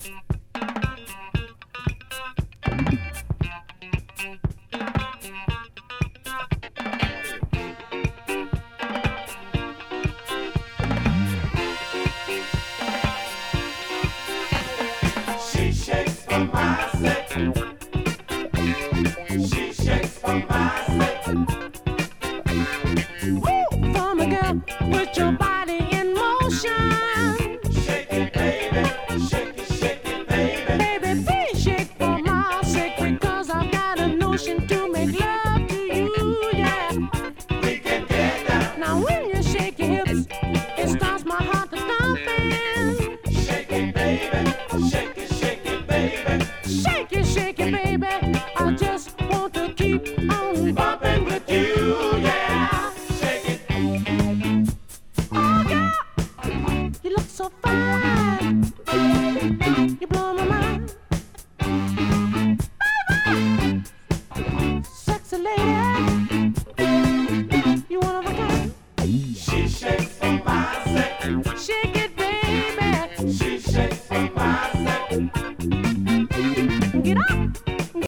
She shakes for my sake. She shakes for my sake. Woo! For me, girl, put your body in motion. Shake it, baby. Shake it, baby. Baby, please shake for my sake, because I've got a notion to make love to you, yeah. We can get down. Now when you shake your hips, it starts my heart to thumping. Shake it, baby. Shake it, baby. Shake it, baby. I just want to keep on Bumping with you, yeah. Shake it. Oh, girl, you look so fine.